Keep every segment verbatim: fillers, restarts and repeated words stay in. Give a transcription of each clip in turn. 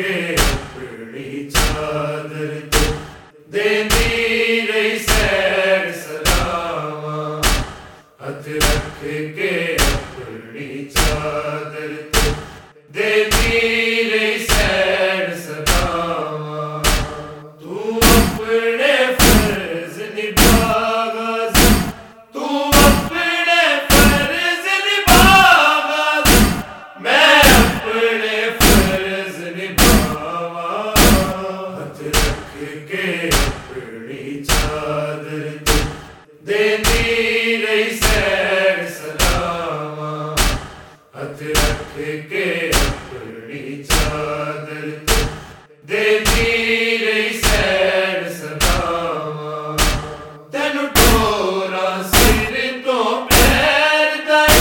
کے اپنی چادر تو دیندی رہی سیر سلام، ہاتھ رکھ کے اپنی چادر تو دیندی رہی سیر سلام، تو اپنے فرض نبھاگا، تو اپنے فرض نبھاگا، میں اپنے فرض نبھاواں، ہاتھ رکھ کے اپنی چادر تو دیندی رہی سیر سلام، ہاتھ رکھ کے اپنی چادر تو دیندی رہی سیر سلام، تینوں ٹوراں سر تو پیر تائیں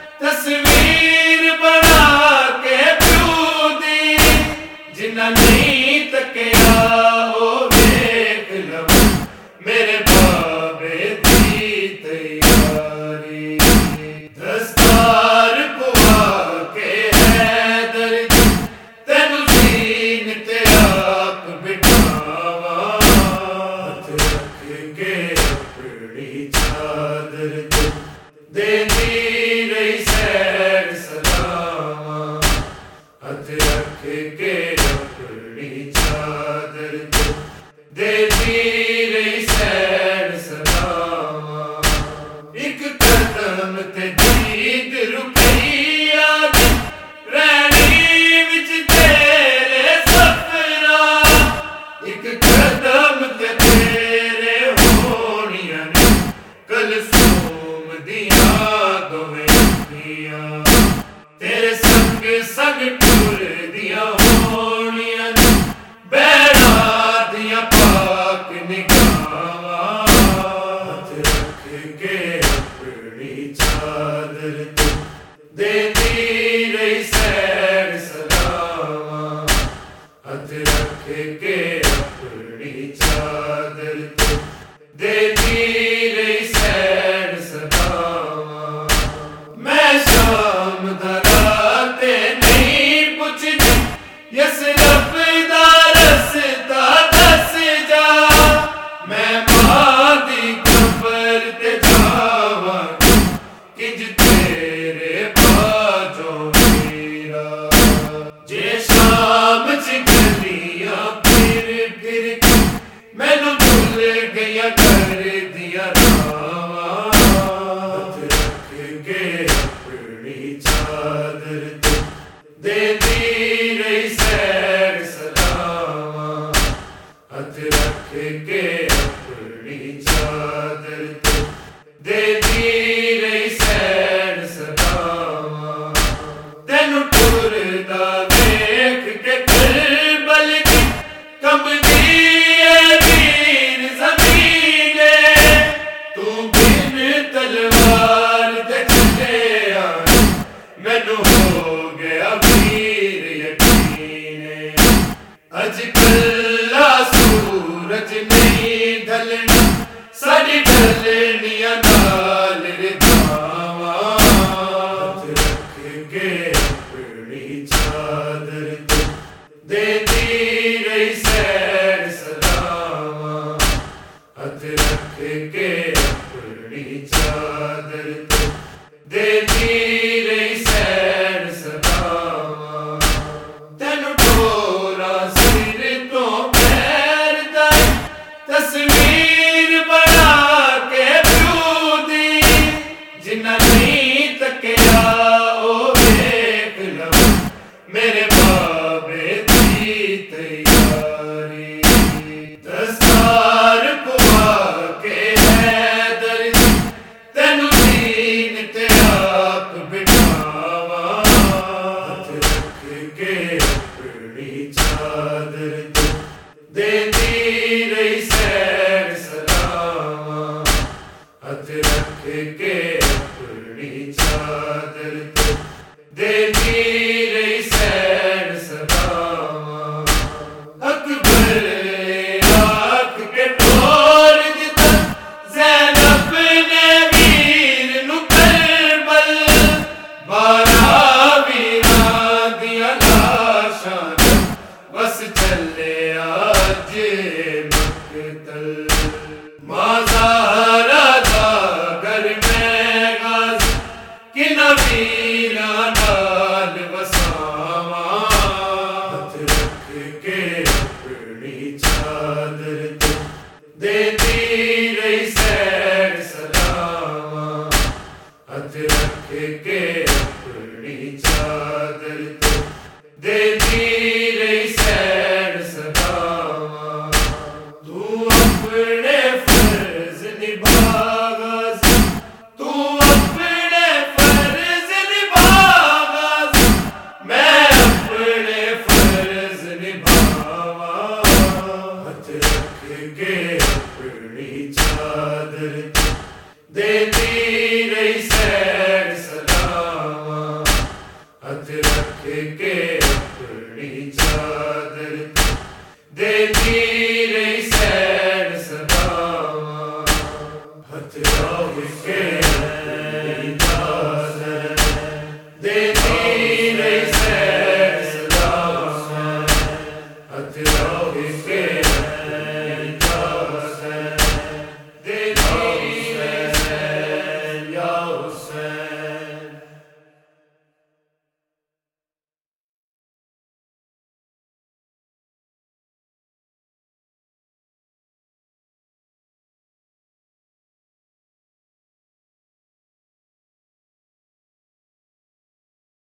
تصویر بنا کے پیو دی، جنہاں نہیں تکیا او ویکھ لو میرے بابے دی تیاری، دستار پوا کے حیدر دی تینوں زین تے آپ بٹھاواں، ہاتھ رکھ کے اپنی چادر تو دیندی رہی سیر سلام، ہاتھ رکھ کے اپنی چادر تو دیندی رہی سیر سلام، ایک قدم تے دید رکیا دی رہنی وچ تیرے سفراں، ایک قدم تے تیرے ہونیاں نے کلثوم دیاں دوویں اکھیاں، تیرے سنگ سنگ ٹر دیاں ہونیاں نے بیڑاں دیاں پاک نگاہاں، ہاتھ رکھ کے اپنی چادر تو دیندی رہی سیر سلام، ہاتھ رکھ کے اپنی چادر تو دیندی رہی سیر سلام، میں شام دا رات نہیں پوچھدی یسرف دا رستہ دس جا، میں ماں دی قبر تے جاواں کنج تیرے باجوں میرا، جے شام چ گلیاں پھر پھر کے مینوں بھول گئیاں کر دیا راواں، ہاتھ رکھ کے اپنی چادر تو دیندی رہی سیر سلام، ہاتھ رکھ کے اپنی چادر تو دیندی رہی سیر سلام، تینوں ٹردا ویکھ کے کربل دی کمبدی اے ویر زمینے، تو بن تلوار دے چلیا مینوں ہو گیا ویر یقین، اج کلا سورج نہیں ڈھلنا ساڈی ڈھلنیاں نال رضاواں، ہاتھ رکھ کے اپنی چادر تو دیندی رہی سیر سلام، ہاتھ رکھ کے اپنی چادر تو دیندی رہی سیر سلام، تینوں ٹوراں سر تو پیر تائیں تصویر بنا کے پیو دی، جنہاں نہیں تکیا او ویکھ لو میرے بابے دی تیاری، دستار پوا کے حیدر دی تینوں زین تے آپ بٹھاواں، ہاتھ رکھ کے اپنی چادر تو دیندی رہی سیر سلام، ہاتھ رکھ کے اپنی چادر تو دیندی رہی سیر سلام، اکبر عراق کے ٹور دتا زینب نے ویر نو کربل، بارہ ویراں دیاں لاشاں مقتل مازارا دا گھر میں غازی کہ نویراں نال وساواں ہاتھ رکھ کے